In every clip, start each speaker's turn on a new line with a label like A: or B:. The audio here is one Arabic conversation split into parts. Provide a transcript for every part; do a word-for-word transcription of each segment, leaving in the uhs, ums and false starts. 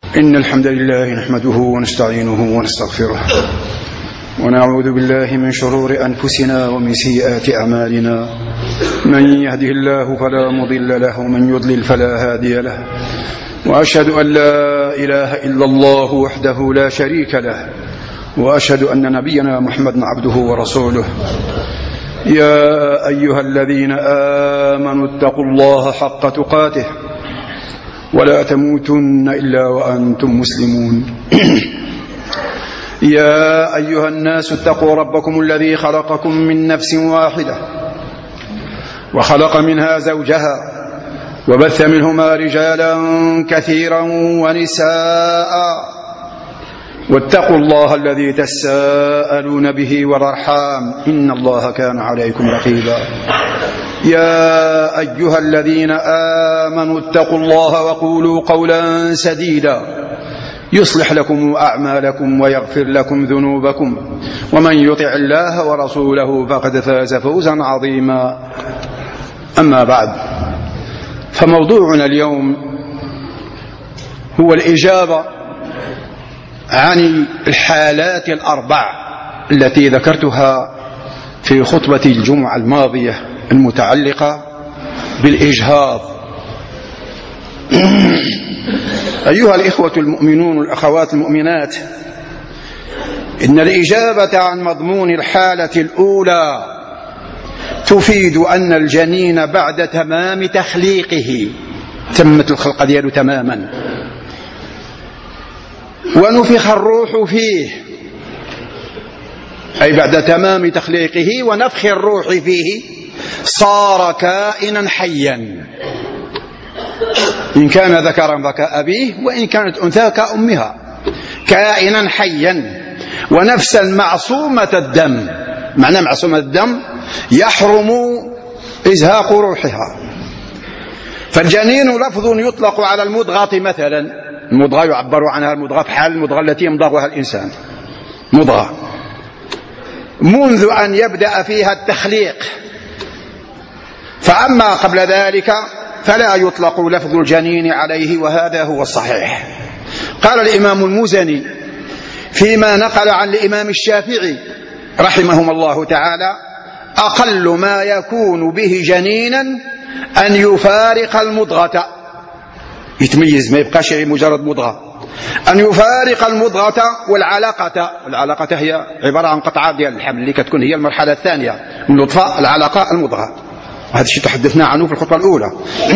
A: إن الحمد لله نحمده ونستعينه ونستغفره ونعوذ بالله من شرور أنفسنا ومن سيئات أعمالنا. من يهده الله فلا مضل له ومن يضلل فلا هادي له، وأشهد أن لا إله إلا الله وحده لا شريك له، وأشهد أن نبينا محمد عبده ورسوله. يا أيها الذين آمنوا اتقوا الله حق تقاته ولا تموتن إلا وأنتم مسلمون. يا أيها الناس اتقوا ربكم الذي خلقكم من نفس واحدة وخلق منها زوجها وبث منهما رجالا كثيرا ونساء، واتقوا الله الذي تساءلون به والأرحام إن الله كان عليكم رقيبا. يا أيها الذين آمنوا اتقوا الله وقولوا قولا سديدا يصلح لكم أعمالكم ويغفر لكم ذنوبكم، ومن يطع الله ورسوله فقد فاز فوزا عظيما. أما بعد، فموضوعنا اليوم هو الإجابة عن الحالات الأربع التي ذكرتها في خطبة الجمعة الماضية المتعلقة بالإجهاض. أيها الإخوة المؤمنون والأخوات المؤمنات، إن الإجابة عن مضمون الحالة الأولى تفيد أن الجنين بعد تمام تخليقه، تمت الخلقة دياله تماما، ونفخ الروح فيه، أي بعد تمام تخليقه ونفخ الروح فيه صار كائنا حيا، إن كان ذكرا فكأبيه وإن كانت أنثى كأمها، كائنا حيا ونفسا معصومة الدم. معنى معصومة الدم يحرم إزهاق روحها. فالجنين لفظ يطلق على المضغة مثلا، المضغة يعبر عنها المضغة بحال المضغة التي يمضغها الإنسان، مضغة منذ أن يبدأ فيها التخليق. فأما قبل ذلك فلا يطلق لفظ الجنين عليه، وهذا هو الصحيح. قال الإمام المزني فيما نقل عن الإمام الشافعي رحمهم الله تعالى: أقل ما يكون به جنينا أن يفارق المضغة، يتميز، ما يبقاش مجرد مضغة، أن يفارق المضغة والعلاقة. العلاقة هي عبارة عن قطعات ديال الحمل اللي كتكون هي المرحلة الثانية من النطفة، العلاقة المضغة. هذا الشيء تحدثنا عنه في الخطبة الأولى.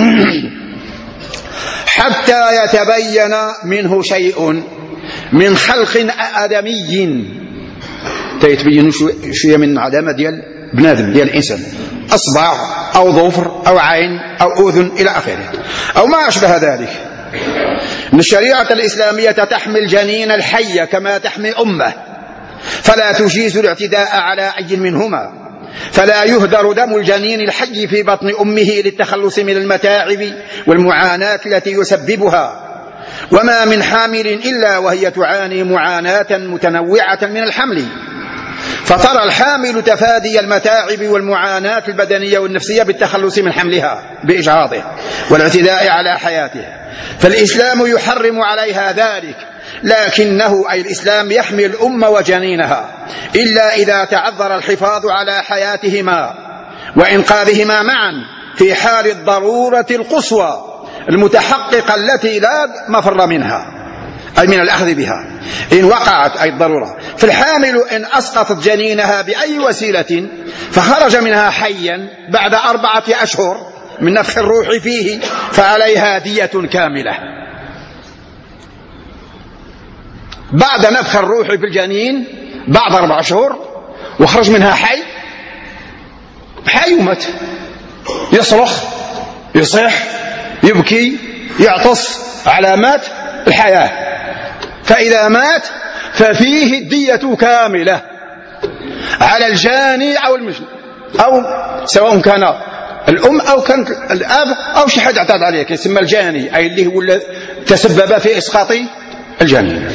A: حتى يتبين منه شيء من خلق آدمي، تيتبين شوية من علامة ديال بنادم، ديال الإنسان، أصبع أو ظفر أو عين أو أذن إلى آخره أو ما أشبه ذلك. إن الشريعة الإسلامية تحمي الجنين الحي كما تحمي أمه، فلا تجيز الاعتداء على أي منهما، فلا يهدر دم الجنين الحي في بطن أمه للتخلص من المتاعب والمعاناة التي يسببها. وما من حامل إلا وهي تعاني معاناة متنوعة من الحمل، فترى الحامل تفادي المتاعب والمعاناة البدنية والنفسية بالتخلص من حملها بإجهاضه والاعتداء على حياته. فالإسلام يحرم عليها ذلك، لكنه أي الإسلام يحمي الأم وجنينها إلا إذا تعذر الحفاظ على حياتهما وإنقاذهما معا في حال الضرورة القصوى المتحققة التي لا مفر منها، أي من الأخذ بها إن وقعت أي الضرورة. فالحامل إن أسقطت جنينها بأي وسيلة فخرج منها حيا بعد أربعة أشهر من نفخ الروح فيه فعليها دية كاملة. بعد نفخ الروح في الجنين بعد أربع أشهر وخرج منها حي، حي ومات، يصرخ، يصيح، يبكي، يعطس، علامات الحياة. فإذا مات ففيه الدية كاملة على الجاني أو المجني، أو سواء كان الأم أو كان الأب أو شي حد اعتاد عليه، يسمى الجاني، أي اللي هو تسبب في إسقاط الجنين.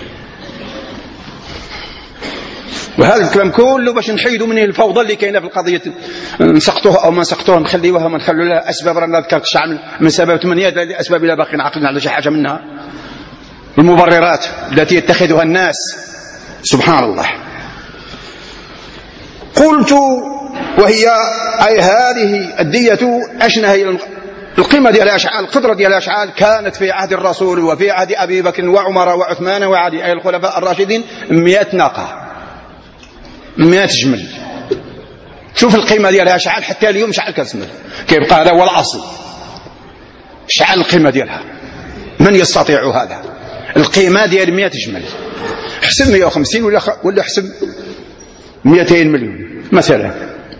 A: وهذا الكلام كله باش نحيدوا منه الفوضى اللي كاينه في القضيه، نسقطوها او ما نسقطوها، نخليوها ما نخلوا لها اسباب. رانا ذكرت شحال من سبب، ثمانيه الاسباب الا باقيين عاقلين على شي حاجه منها. المبررات التي يتخذها الناس. سبحان الله. قلت وهي أي هذه الدية أشنه هي القيمة ديال الأشعال، القدرة ديال الأشعال كانت في عهد الرسول وفي عهد أبي بكر وعمر وعثمان وعلي أي الخلفاء الراشدين مئة ناقة، مئة جمل. شوف القيمة ديال الأشعال حتى اليوم شحال كتسمى، كيبقى هذا هو الأصل. شحال القيمة ديالها؟ من يستطيع هذا؟ القيمة ديال مئة جمل. حسب مئة وخمسين ولا ولا حسب مئتين مليون مثلا،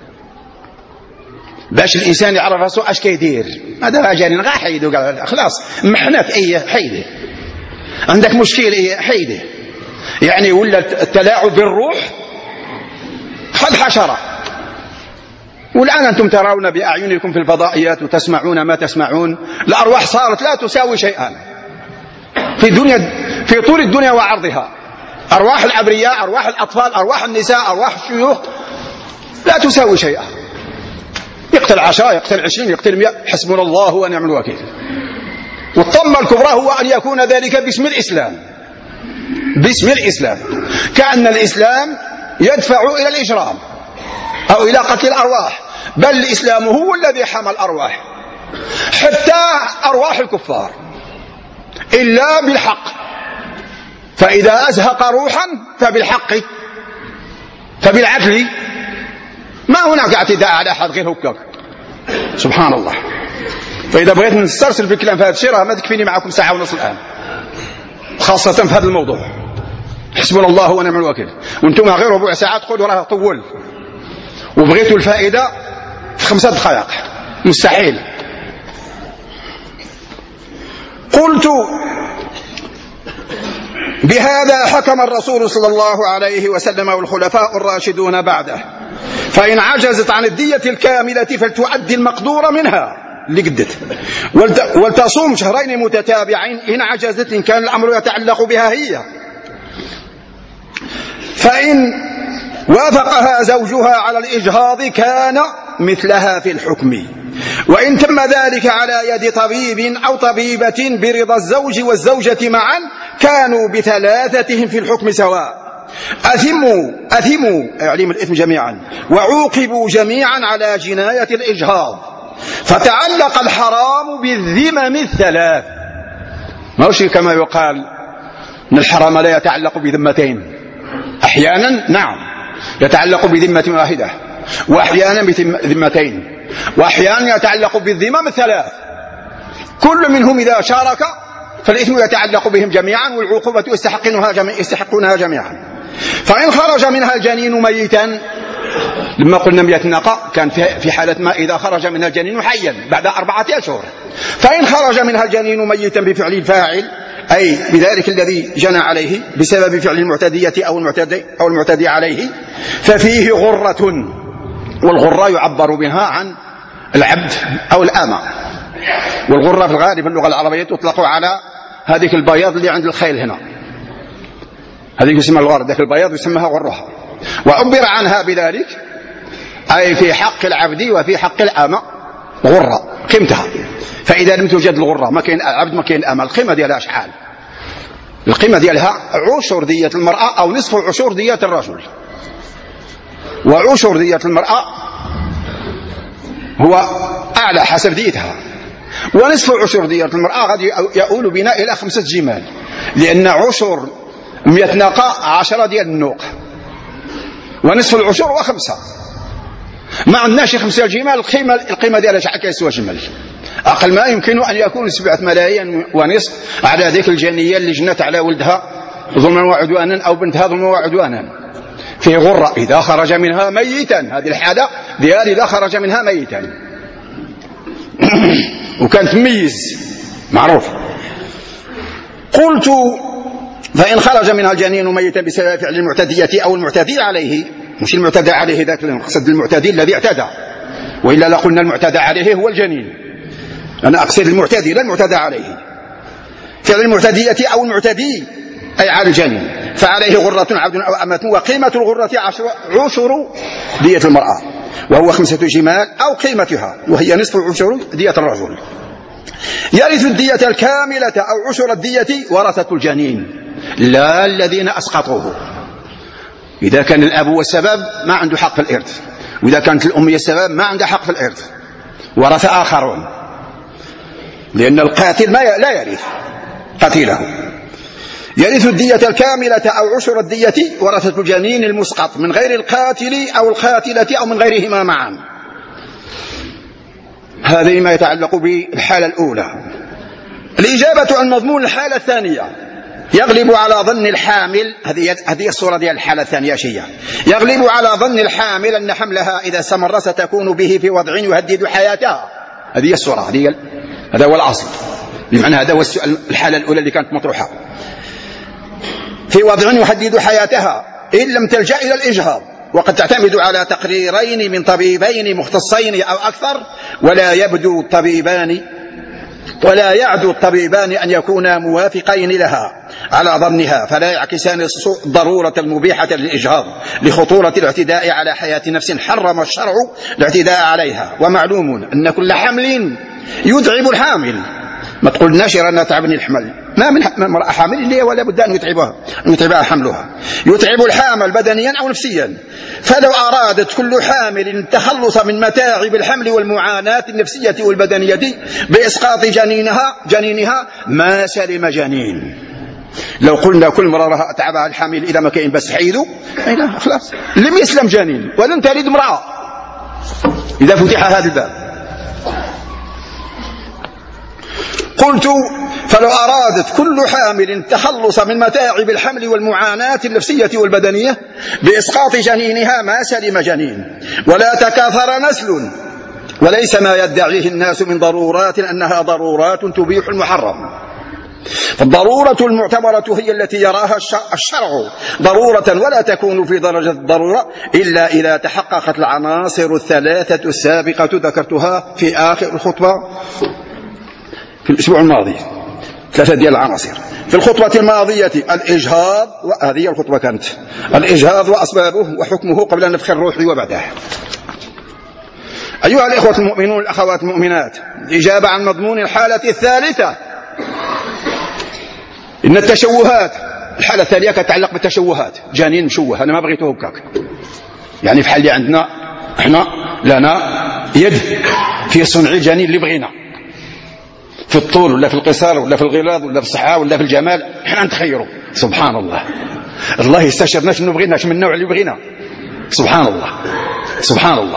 A: باش الانسان يعرف راسو اش كيدير. هذا جاني غا حيدو قال خلاص محنا في اي حيده، عندك مشكل ايه حيده. يعني ولا التلاعب بالروح خد حشره. والان انتم ترون باعينكم في الفضائيات وتسمعون ما تسمعون، الارواح صارت لا تساوي شيئا في الدنيا، في طول الدنيا وعرضها. ارواح الابرياء، ارواح الاطفال، ارواح النساء، ارواح الشيوخ لا تساوي شيئا. يقتل عشرة، يقتل عشرين، يقتل مئة، حسبنا الله ونعم الوكيل. والطمة الكبرى هو أن يكون ذلك باسم الإسلام، باسم الإسلام، كأن الإسلام يدفع إلى الإجرام أو إلى قتل الأرواح، بل الإسلام هو الذي حمى الأرواح حتى أرواح الكفار إلا بالحق. فإذا أزهق روحا فبالحق فبالعدل، ما هناك اعتداء على أحد غير هكاك. سبحان الله. فإذا بغيت نسترسل في الكلام في هذا الشيء راه ما تكفيني معكم ساعة ونص الآن، خاصة في هذا الموضوع. حسبنا الله ونعم الوكيل. وانتم غير ربع ساعة تقولوا راه طول، وبغيتوا الفائدة في خمسة دقائق، مستحيل. قلت بهذا حكم الرسول صلى الله عليه وسلم والخلفاء الراشدون بعده، فإن عجزت عن الدية الكاملة فلتؤدي المقدور منها اللي قدت، ولتصوم شهرين متتابعين إن عجزت، إن كان الأمر يتعلق بها هي. فإن وافقها زوجها على الإجهاض كان مثلها في الحكم، وإن تم ذلك على يد طبيب أو طبيبة برضا الزوج والزوجة معا كانوا بثلاثتهم في الحكم سواء، أثموا أثموا علم الإثم جميعا، وعوقبوا جميعا على جناية الإجهاض. فتعلق الحرام بالذمم الثلاث، ما هوش كما يقال أن الحرام لا يتعلق بذمتين. أحيانا نعم يتعلق بذمة واحدة، وأحيانا بذمتين، وأحيانا يتعلق بالذمم الثلاث. كل منهم إذا شارك فالإثم يتعلق بهم جميعا، والعقوبة يستحقونها جميعا. فإن خرج منها الجنين ميتا، لما قلنا مئة ناقة كان في حالة ما إذا خرج منها الجنين حيا بعد أربعة أشهر، فإن خرج منها الجنين ميتا بفعل الفاعل أي بذلك الذي جنى عليه بسبب فعل المعتدية أو المعتدي, أو المعتدي عليه، ففيه غرة. والغرة يعبر بها عن العبد أو الأمة، والغرة في الغالب في اللغة العربية تطلق على هذه البياض اللي عند الخيل هنا، هذه يسمى الغرة، ذاك البياض يسمىها غرة. وعبر عنها بذلك أي في حق العبد وفي حق الأمة غرة قيمتها. فإذا لم توجد الغرة ما كاين العبد ما كاين الأمة، القيمة ديالها شحال؟ القيمة ديالها عشر دية المرأة أو نصف عشر دية الرجل. وعشر دية المرأة هو أعلى حسب ديتها، ونصف عشر دية المرأة غادي يؤول بنا إلى خمسة جمال، لأن عشر مئة ناقة عشرة ديال النوق، ونصف العشر وخمسة. ما عندناش خمسة جمال، القيمة القيمة ديالها شحال كيسوى جمل؟ أقل ما يمكن أن يكون سبعة ملايين ونصف على ذيك الجنية اللي جنت على ولدها ظلما وعدوانا أو بنتها ظلما وعدوانا. في غرة إذا خرج منها ميتا، هذه الحالة ديال إذا خرج منها ميتا وكانت تميز معروف. قلت فإن خرج منها الجنين ميتا بسبب فعل المعتدية أو المعتدي عليه، مش المعتدى عليه ذاك المقصد، المعتدي الذي اعتدى، وإلا لقلنا المعتدى عليه هو الجنين، أنا أقصد المعتدي لا المعتدى عليه. فعل المعتدية أو المعتدي أي على الجنين، فعليه غرة عبد أو أمة، وقيمة الغرة عشر, عشر دية المرأة، وهو خمسة جمال أو قيمتها، وهي نصف عشر دية الرجل. يرث الدية الكاملة أو عشر الدية ورثة الجنين لا الذين أسقطوه. إذا كان الأب هو السبب ما عنده حق في الإرث، وإذا كانت الأم هي السبب ما عنده حق في الإرث، ورث آخرون، لأن القاتل ما لا يرث قتيله. يرث الدية الكاملة أو عشر الدية ورثة الجنين المسقط من غير القاتل أو القاتلة أو من غيرهما معا. هذه ما يتعلق بالحالة الأولى. الإجابة عن مضمون الحالة الثانية يغلب على ظن الحامل، هذه هذه الصورة ديال الحالة الثانية شيء، يغلب على ظن الحامل أن حملها إذا استمر ستكون به في وضع يهدد حياتها. هذه الصورة، هذه هذا هو الأصل، بمعنى هذا هو السؤال الحالة الأولى اللي كانت مطروحة، في وضع يهدد حياتها إن لم تلجأ إلى الإجهاض، وقد تعتمد على تقريرين من طبيبين مختصين أو أكثر، ولا يبدو الطبيبان ولا يعدو الطبيبان أن يكونا موافقين لها على ظنها، فلا يعكسان الضرورة المبيحة للإجهاض لخطورة الاعتداء على حياة نفس حرم الشرع الاعتداء عليها. ومعلوم أن كل حمل يتعب الحامل، ما تقولناش رانا تعبني الحمل، ما من امرأة حامل اللي ولا بد أن يتعبها أن يتعبها حملها، يتعب الحامل بدنيا أو نفسيا. فلو أرادت كل حامل التخلص من متاعب الحمل والمعاناة النفسية والبدنية بإسقاط جنينها جنينها ما سلم جنين. لو قلنا كل مرة تعبها الحامل إذا ما كاين بس حيدوا، لا خلاص لم يسلم جنين ولن تلد امرأة إذا فتح هذا الباب. قلت فلو أرادت كل حامل التخلص من متاعب الحمل والمعاناة النفسية والبدنية بإسقاط جنينها ما سلم جنين ولا تكاثر نسل، وليس ما يدعيه الناس من ضرورات أنها ضرورات تبيح المحرم. فالضرورة المعتبرة هي التي يراها الشرع ضرورة، ولا تكون في درجة الضرورة إلا إذا تحققت العناصر الثلاثة السابقة ذكرتها في آخر الخطبة في الأسبوع الماضي. ثلاثة ديال العناصر في الخطبة الماضية: الإجهاض، وهذه الخطبة كانت الإجهاض وأسبابه وحكمه قبل نفخ الروح وبعده. أيها الإخوة المؤمنون الأخوات المؤمنات، الإجابة عن مضمون الحالة الثالثة إن التشوهات، الحالة الثانية تتعلق بالتشوهات، جنين مشوه أنا ما بغيته هكاك، يعني في حال اللي عندنا احنا لنا يد في صنع الجنين اللي بغينا، في الطول ولا في القصار ولا في الغلاظ ولا في الصحة ولا في الجمال، احنا نتخيره. سبحان الله، الله يستشرناش منه بغيناش من النوع اللي بغينا. سبحان الله سبحان الله.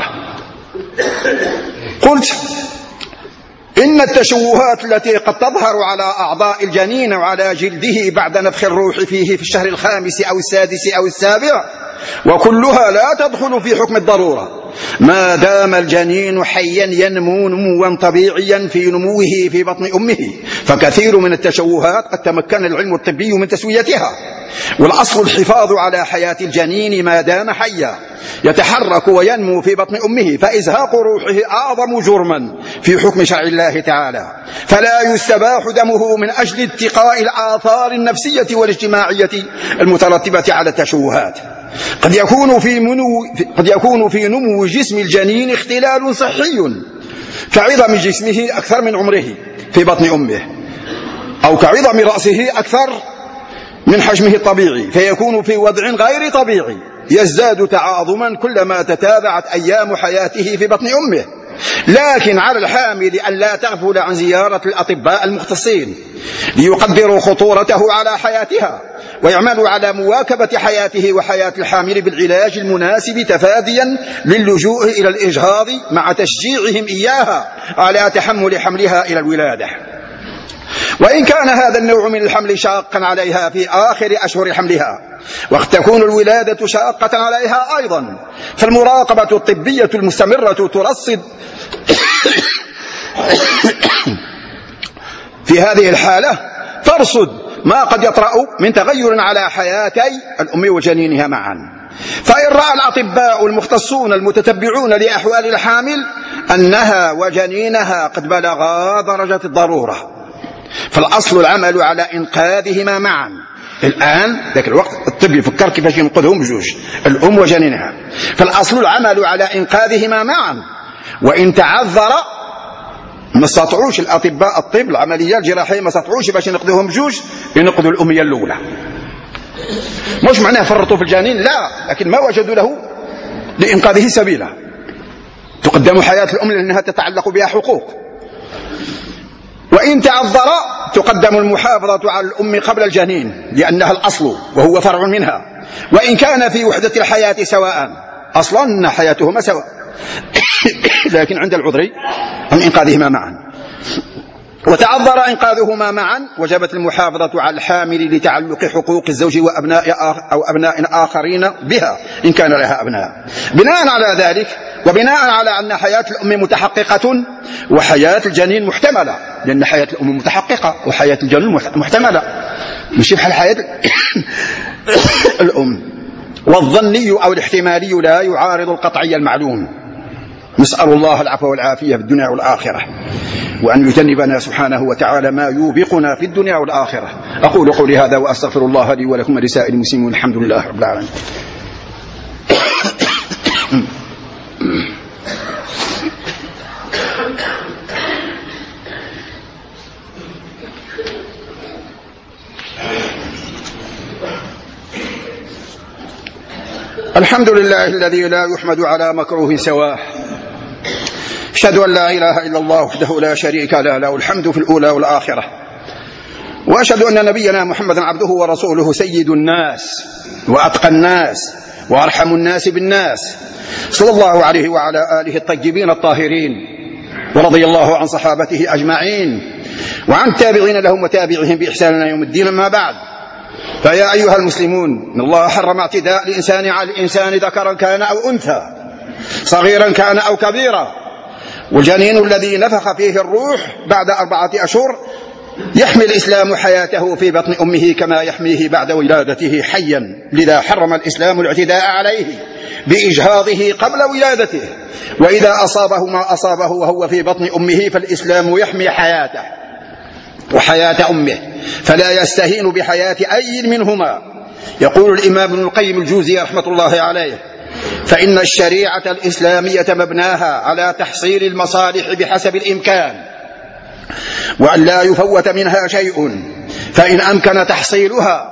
A: قلت إن التشوهات التي قد تظهر على أعضاء الجنين وعلى جلده بعد نفخ الروح فيه في الشهر الخامس أو السادس أو السابع، وكلها لا تدخل في حكم الضرورة ما دام الجنين حيا ينمو نموا طبيعيا في نموه في بطن أمه. فكثير من التشوهات قد تمكن العلم الطبي من تسويتها، والأصل الحفاظ على حياة الجنين ما دام حيا يتحرك وينمو في بطن أمه، فإزهاق روحه أعظم جرما في حكم شرع الله تعالى، فلا يستباح دمه من أجل اتقاء الآثار النفسية والاجتماعية المترتبة على التشوهات. قد يكون في منو قد يكون في نمو جسم الجنين اختلال صحي كعظم جسمه أكثر من عمره في بطن أمه، أو كعظم رأسه أكثر من حجمه الطبيعي، فيكون في وضع غير طبيعي يزداد تعاظما كلما تتابعت أيام حياته في بطن أمه. لكن على الحامل أن لا تغفل عن زيارة الأطباء المختصين ليقدروا خطورته على حياتها ويعملوا على مواكبة حياته وحياة الحامل بالعلاج المناسب، تفاديا للجوء إلى الإجهاض مع تشجيعهم إياها على تحمل حملها إلى الولادة. وإن كان هذا النوع من الحمل شاقا عليها في آخر أشهر حملها، وقد تكون الولادة شاقة عليها أيضا، فالمراقبة الطبية المستمرة ترصد في هذه الحالة ترصد ما قد يطرأ من تغير على حياتي الأم وجنينها معا. فإن رأى الأطباء المختصون المتتبعون لأحوال الحامل أنها وجنينها قد بلغا درجة الضرورة، فالأصل العمل على إنقاذهما معا. الآن ذاك الوقت الطب يفكر كيفاش ينقذهم بجوج، الأم وجنينها، فالأصل العمل على إنقاذهما معا، وإن تعذر ما استطاعوش الأطباء الطب العملية الجراحية ما استطاعوش باش ينقذوهم بجوج، ينقذوا الأمية الأولى. مش معناه فرطوا في الجنين، لا، لكن ما وجدوا له لإنقاذه سبيلا. تقدم حياة الأم لأنها تتعلق بها حقوق، وإن تعذر تقدم المحافظة على الأم قبل الجنين لأنها الأصل وهو فرع منها، وإن كان في وحدة الحياة سواء، أصلا حياتهما سواء لكن عند العذر عن إنقاذهما معا. وتعذر إنقاذهما معا وجبت المحافظة على الحامل لتعلق حقوق الزوج وأبناء أو أبناء آخرين بها إن كان لها أبناء. بناء على ذلك وبناء على أن حياة الأم متحققة وحياة الجنين محتملة، لأن حياة الأم متحققة وحياة الجنين محتملة ماشي بحال حياة الأم. والظني أو الاحتمالي لا يعارض القطعي المعلوم. نسأل الله العفو والعافية في الدنيا والآخرة، وأن يجنبنا سبحانه وتعالى ما يوبقنا في الدنيا والآخرة. أقول قولي هذا وأستغفر الله لي ولكم ولسائر المسلمين، الحمد لله رب العالمين. الحمد لله الذي لا يحمد على مكروه سواه، أشهد أن لا إله إلا الله وحده لا شريك له، له الحمد في الأولى والآخرة، وأشهد أن نبينا محمدا عبده ورسوله سيد الناس وأتقى الناس وأرحم الناس بالناس، صلى الله عليه وعلى آله الطيبين الطاهرين، ورضي الله عن صحابته أجمعين وعن التابعين لهم وتابعهم بإحسان يوم الدين. ما بعد، فيا أيها المسلمون، إن الله حرم اعتداء الإنسان على الإنسان ذكرا كان أو أنثى، صغيرا كان أو كبيرا، والجنين الذي نفخ فيه الروح بعد أربعة أشهر يحمي الإسلام حياته في بطن أمه كما يحميه بعد ولادته حيا، لذا حرم الإسلام الاعتداء عليه بإجهاضه قبل ولادته، وإذا أصابه ما أصابه وهو في بطن أمه فالإسلام يحمي حياته وحياة أمه، فلا يستهين بحياة أي منهما. يقول الإمام ابن القيم الجوزي رحمة الله عليه: فإن الشريعة الإسلامية مبناها على تحصيل المصالح بحسب الإمكان، وأن لا يفوت منها شيء، فإن أمكن تحصيلها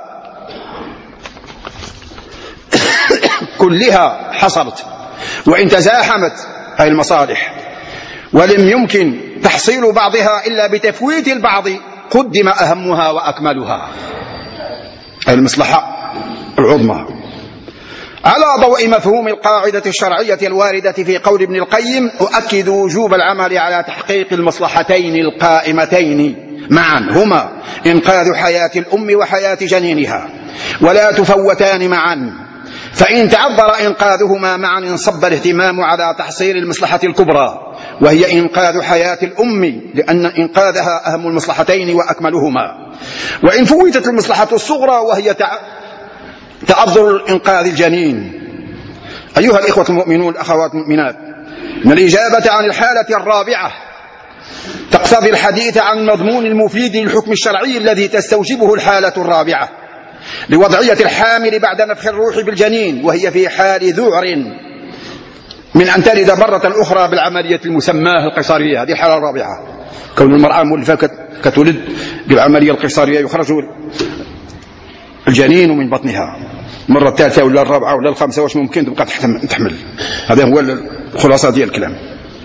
A: كلها حصلت، وإن تزاحمت أي المصالح ولم يمكن تحصيل بعضها إلا بتفويت البعض قدم أهمها وأكملها، المصلحة العظمى. على ضوء مفهوم القاعدة الشرعية الواردة في قول ابن القيم، أؤكد وجوب العمل على تحقيق المصلحتين القائمتين معا، هما إنقاذ حياة الأم وحياة جنينها، ولا تفوتان معا، فإن تعذر إنقاذهما معا انصب الاهتمام على تحصيل المصلحة الكبرى، وهي إنقاذ حياة الأم، لأن إنقاذها أهم المصلحتين وأكملهما. وإن فوتت المصلحة الصغرى وهي تعذر إنقاذ الجنين. أيها الإخوة المؤمنون الأخوات المؤمنات، إن الإجابة عن الحالة الرابعة تقتضي الحديث عن المضمون المفيد للحكم الشرعي الذي تستوجبه الحالة الرابعة لوضعية الحامل بعد نفخ الروح بالجنين، وهي في حال ذعر من أن تلد مرة أخرى بالعملية المسماة القيصرية. هذه الحالة الرابعة، كون المرأة مولفة كتولد بالعملية القيصرية، يخرج الجنين من بطنها مرة الثالثة ولا الرابعة ولا الخامسة، واش ممكن تبقى تحمل. هذا هو الخلاصة ديال الكلام.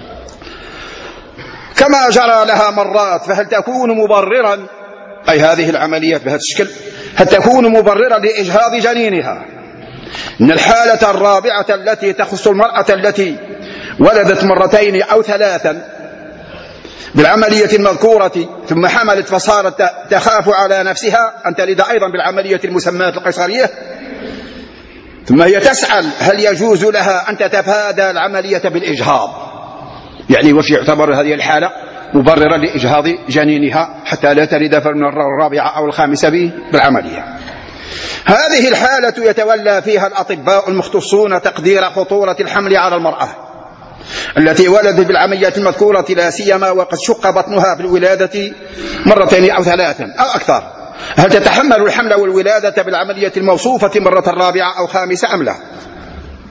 A: كما جرى لها مرات، فهل تكون مبررا، أي هذه العمليات بهذا الشكل، هل تكون مبررا لإجهاض جنينها؟ إن الحالة الرابعة التي تخص المرأة التي ولدت مرتين أو ثلاثا بالعملية المذكورة ثم حملت فصارت تخاف على نفسها أن تلد أيضا بالعملية المسماة القيصرية، ثم هي تسأل هل يجوز لها أن تتفادى العملية بالإجهاض، يعني وش يعتبر هذه الحالة مبررة لإجهاض جنينها حتى لا تلد في المرة الرابعة أو الخامسة بالعملية. هذه الحالة يتولى فيها الأطباء المختصون تقدير خطورة الحمل على المرأة التي ولدت بالعملية المذكورة، لا سيما وقد شق بطنها بالولادة مرتين أو ثلاثا أو أكثر، هل تتحمل الحمل والولادة بالعملية الموصوفة مرة رابعة أو خامسة أم لا؟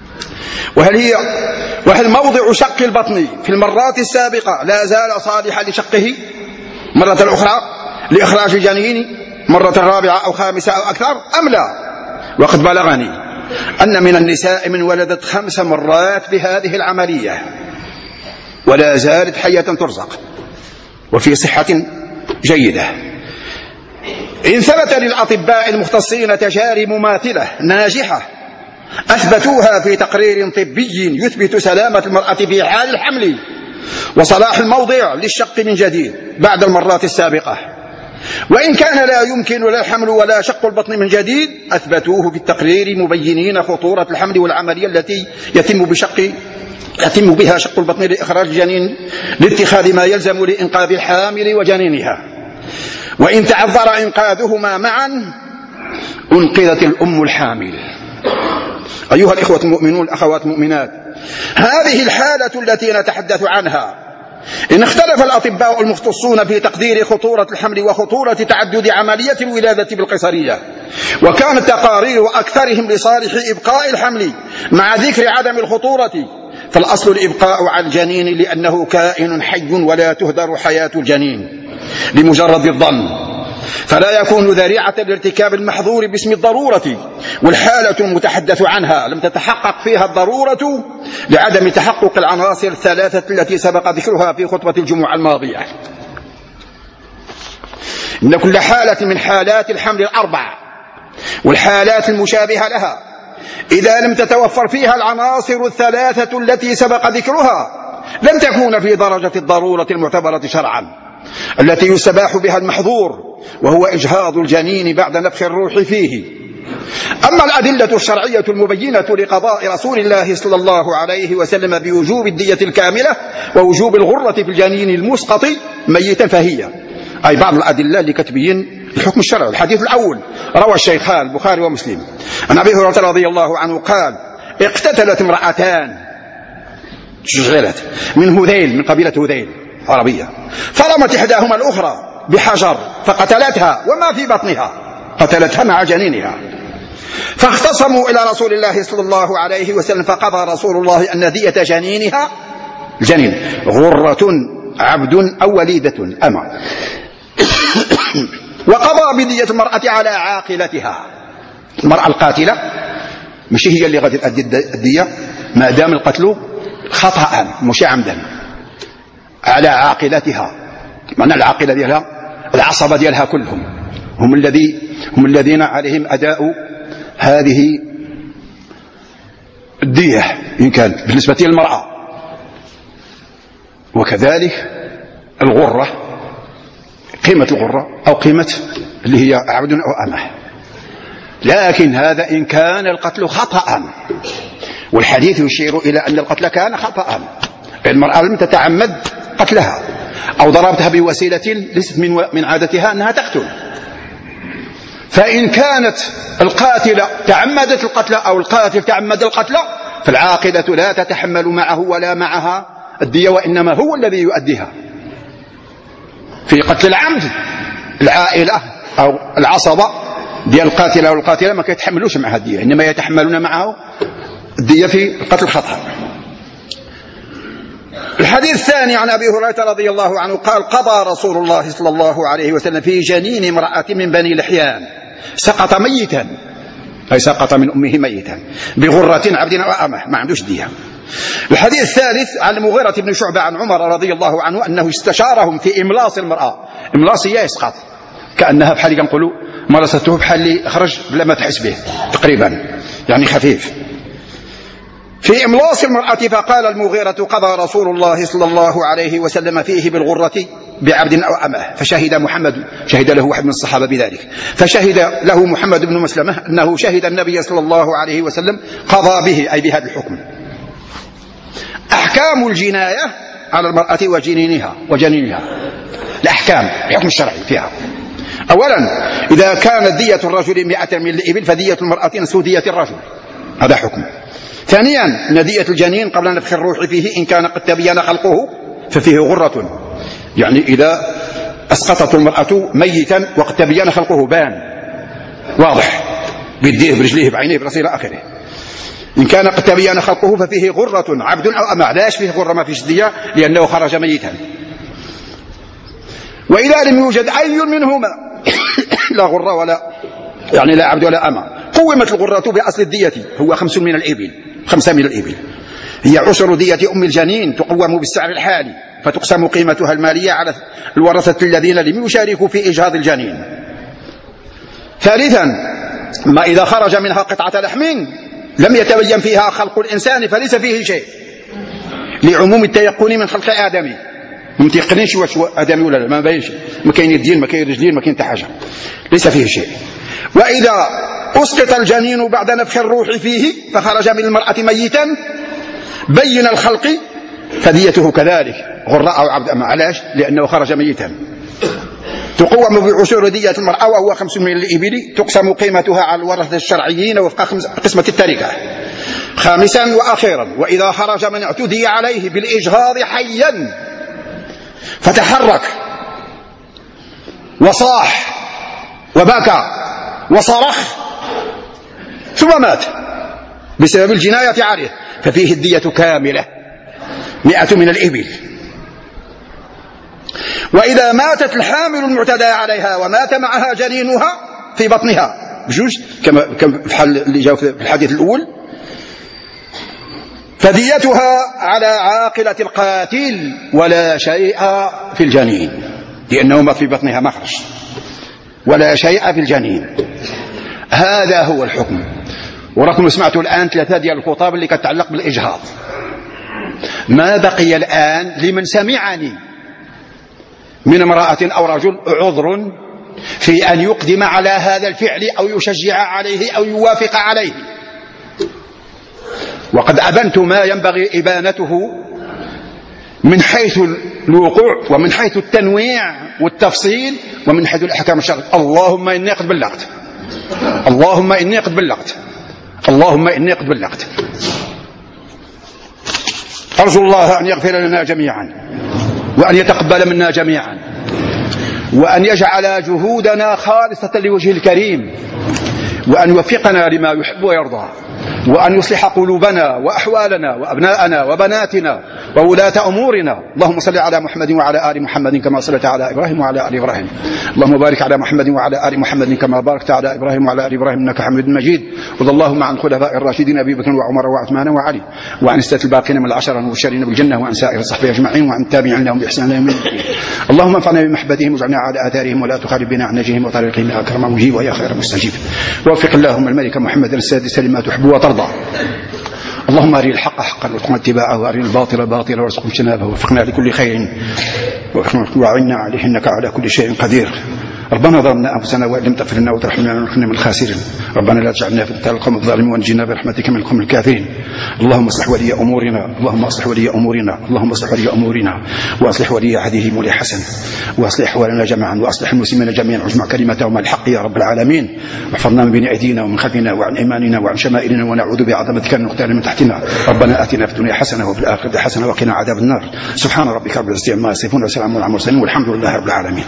A: وهل هي وهل موضع شق البطن في المرات السابقة لا زال صالحا لشقه مرة أخرى لإخراج الجنين مرة رابعة أو خامسة أو أكثر أم لا؟ وقد بلغني أن من النساء من ولدت خمس مرات بهذه العملية ولا زالت حية ترزق وفي صحة جيدة. إن ثبت للأطباء المختصين تجارب مماثلة ناجحة أثبتوها في تقرير طبي يثبت سلامة المرأة في حال الحمل وصلاح الموضع للشق من جديد بعد المرات السابقة، وإن كان لا يمكن لا الحمل ولا شق البطن من جديد أثبتوه في التقرير مبينين خطورة الحمل والعملية التي يتم بشق يتم بها شق البطن لإخراج الجنين لاتخاذ ما يلزم لإنقاذ الحامل وجنينها. وإن تعذر إنقاذهما معا أنقذت الأم الحامل. أيها الإخوة المؤمنون الأخوات المؤمنات، هذه الحالة التي نتحدث عنها إن اختلف الأطباء المختصون في تقدير خطورة الحمل وخطورة تعدد عملية الولادة بالقيصرية، وكانت تقارير أكثرهم لصالح إبقاء الحمل مع ذكر عدم الخطورة، فالأصل الإبقاء على الجنين لأنه كائن حي ولا تهدر حياة الجنين لمجرد الظن، فلا يكون ذريعة لارتكاب المحظور باسم الضرورة. والحالة المتحدث عنها لم تتحقق فيها الضرورة لعدم تحقق العناصر الثلاثة التي سبق ذكرها في خطبة الجمعة الماضية. إن كل حالة من حالات الحمل الأربع والحالات المشابهة لها إذا لم تتوفر فيها العناصر الثلاثة التي سبق ذكرها لم تكون في درجة الضرورة المعتبرة شرعا التي يستباح بها المحظور، وهو إجهاض الجنين بعد نفخ الروح فيه. أما الأدلة الشرعية المبينة لقضاء رسول الله صلى الله عليه وسلم بوجوب الدية الكاملة ووجوب الغرة في الجنين المسقط ميتا فهي أي بعض الأدلة لتبين الحكم الشرعي. الحديث الأول روى الشيخان البخاري ومسلم عن أبي هريرة رضي الله عنه قال: اقتتلت امرأتان شغلت من هذيل من قبيلة هذيل عربية، فرمت إحداهما الأخرى بحجر فقتلتها وما في بطنها، قتلتها مع جنينها، فاختصموا إلى رسول الله صلى الله عليه وسلم، فقضى رسول الله أن دية جنينها الجنين غرة عبد أو وليدة أما وقضى بدية المرأة على عاقلتها. المرأة القاتلة مش هي اللي غادي تؤدي الدية ما دام القتل خطأ مش عمدا، على عاقلتها. معنى العاقلة ديالها العصبة ديالها كلهم هم الذي هم الذين عليهم أداء هذه الدية إن كان بالنسبة للمرأة، وكذلك الغرة قيمة الغرة أو قيمة اللي هي عبد أو أمه. لكن هذا إن كان القتل خطأ، والحديث يشير إلى أن القتل كان خطأ، المرأة لم تتعمد قتلها أو ضربتها بوسيلة ليست من من عادتها أنها تقتل. فإن كانت القاتلة تعمدت القتل أو القاتل تعمد القتل فالعاقلة لا تتحمل معه ولا معها الدية، وإنما هو الذي يؤديها. في قتل العمد العائلة أو العصبة ديال القاتلة والقاتلة ما يتحملوش معها الدية، إنما يتحملون معه الدية في قتل الخطأ. الحديث الثاني عن أبي هريرة رضي الله عنه قال: قضى رسول الله صلى الله عليه وسلم في جنين امرأة من بني لحيان سقط ميتا، أي سقط من أمه ميتا، بغرة عبد أو أمه، ما عندوش دية. الحديث الثالث عن المغيرة بن شعبة عن عمر رضي الله عنه أنه استشارهم في إملاص المرأة. إملاص هي يسقط كأنها بحال كنقولوا مارسته بحال اللي خرج بلا ما تحس به تقريبا، يعني خفيف. في إملاص المرأة فقال المغيرة: قضى رسول الله صلى الله عليه وسلم فيه بالغرة بعبد أو أمه، فشهد محمد، شهد له واحد من الصحابة بذلك، فشهد له محمد بن مسلمة أنه شهد النبي صلى الله عليه وسلم قضى به، أي بهذا الحكم. أحكام الجناية على المرأة وجنينها وجنينها، الأحكام الحكم الشرعي فيها. أولا إذا كانت دية الرجل مئة من الإبل فدية المرأة نصف دية الرجل، هذا حكم. ثانيا أن دية الجنين قبل نفخ الروح فيه إن كان قد تبين خلقه ففيه غرة، يعني إذا أسقطت المرأة ميتا وقد تبين خلقه بان واضح بيديه برجليه بعينيه برأسه إلى آخره. إن كان قد تبين خلقه ففيه غرة عبد أو أمة. علاش فيه غرة ما فيش دية؟ لأنه خرج ميتا. وإذا لم يوجد أي منهما لا غرة ولا يعني لا عبد ولا أمة قومت الغرة بأصل الدية هو خمس من الإبل خمسة من الإبل هي عشر دية أم الجنين تقوم بالسعر الحالي فتقسم قيمتها المالية على الورثة الذين لم يشاركوا في إجهاض الجنين. ثالثا ما إذا خرج منها قطعة لحم لم يتبين فيها خلق الإنسان فليس فيه شيء لعموم التيقن من خلق آدمي. ما متيقنينش واش آدمي ولا لا، ما باينش، ما كاين يدين ما كاين رجلين ما كاين حتى حاجة، ليس فيه شيء. وإذا أسقط الجنين بعد نفخ الروح فيه فخرج من المرأة ميتا بين الخلق فديته كذلك غراء أو عبد أما. علاش؟ لأنه خرج ميتا. تقوم بعشور دية المرأة وهو خمس من الإبل تقسم قيمتها على الورثة الشرعيين وفق قسمة التركة. خامسا وأخيرا وإذا خرج من اعتدي عليه بالإجهاض حيا فتحرك وصاح وبكى وصرخ ثم مات بسبب الجناية عليه ففيه الدية كاملة مئة من الإبل. وإذا ماتت الحامل المعتدى عليها ومات معها جنينها في بطنها بجوج كما في الحال اللي جاء في الحديث الأول فديتها على عاقلة القاتل ولا شيء في الجنين لأنه ما في بطنها مخرج ولا شيء في الجنين. هذا هو الحكم. وراكم سمعتوا الآن ثلاثة ديال الخطاب اللي كتعلق بالإجهاض. ما بقي الآن لمن سمعني من امرأة أو رجل عذر في أن يقدم على هذا الفعل أو يشجع عليه أو يوافق عليه. وقد أبنت ما ينبغي إبانته من حيث الوقوع ومن حيث التنويع والتفصيل ومن حيث الأحكام الشرعية. اللهم إني قد بلغت اللهم إني قد بلغت اللهم إني قد بلغت. أرجو الله أن يغفر لنا جميعا وأن يتقبل منا جميعا وأن يجعل جهودنا خالصة لوجه الكريم وأن يوفقنا لما يحب ويرضى وأن يصلح قلوبنا وأحوالنا وأبناءنا وبناتنا وولاة أمورنا. اللهم صل على محمد وعلى آل محمد كما صليت على إبراهيم وعلى آل إبراهيم. اللهم بارك على محمد وعلى آل محمد كما باركت على إبراهيم وعلى آل إبراهيم إنك حميد مجيد. وارض اللهم عن الخلفاء الراشدين أبي بكر وعمر وعثمان وعلي وعن السادة الباقين من العشرة المبشرين بالجنة وعن سائر الصحابة أجمعين وعن التابعين لهم بإحسان يوم الدين. اللهم انفعنا بمحبتهم واجعلنا على آثارهم ولا تخالف بنا عن نهجهم وطريقهم يا أكرم مجيب ويا خير مستجيب. ووفق اللهم الملك محمد السادس لما تحب وترضى. اللهم أرنا الحق حقا وارزقنا اتباعه وأرنا الباطل باطلا وارزقنا اجتنابه ووفقنا لكل خير وأعنا عليه إنك على كل شيء قدير. ربنا ظلمنا أنفسنا وإن لم تغفر لنا وترحمنا لنكن من الخاسرين. ربنا لا تجعلنا فتنة للقوم الظالمين وانجنا برحمتك من القوم الكافرين. اللهم اصلح ولي أمورنا اللهم اصلح ولي أمورنا اللهم اصلح ولي أمورنا واصلح ولي عهدهم ولي حسن واصلح أحوالنا جميعا واصلح المسلمين جميعا واجمع كلمتهم الحق يا رب العالمين. واحفظنا من بين أيدينا ومن خلفنا وعن أيماننا وعن شمائلنا ونعوذ بعظمتك أن نقتل من تحتنا. ربنا آتنا في الدنيا حسنة وفي الآخرة حسنة وقنا عذاب النار. سبحان ربك رب العزة عما يصفون وسلام على المرسلين والحمد لله رب العالمين.